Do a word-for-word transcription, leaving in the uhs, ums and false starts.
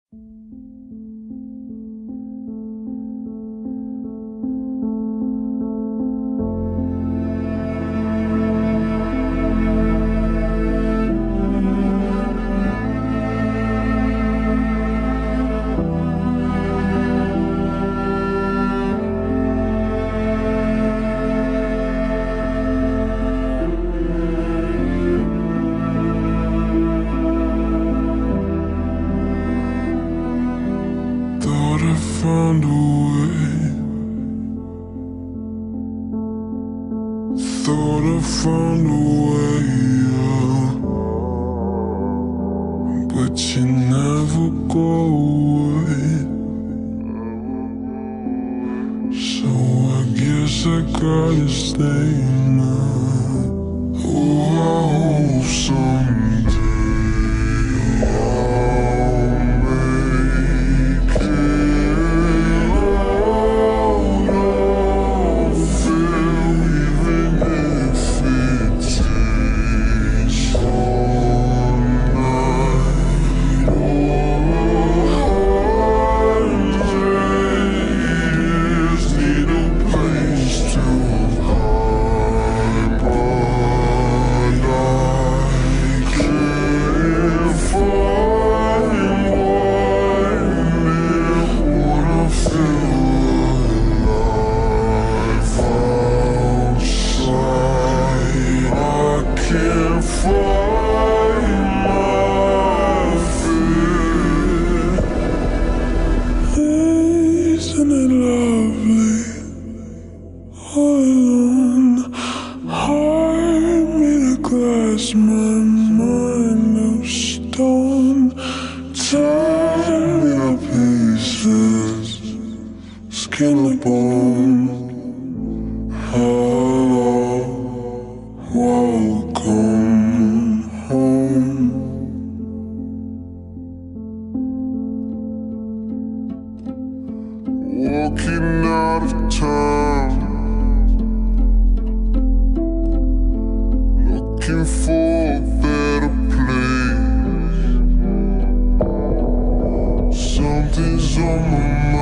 Thought I found a way. Thought I found a way, yeah. But you never go away. So I guess I gotta stay now. Oh, I hope someday my mind of stone, torn into pieces, skin to bone. Hello, welcome home. Walking out of town, looking for a better place. Something's on my mind.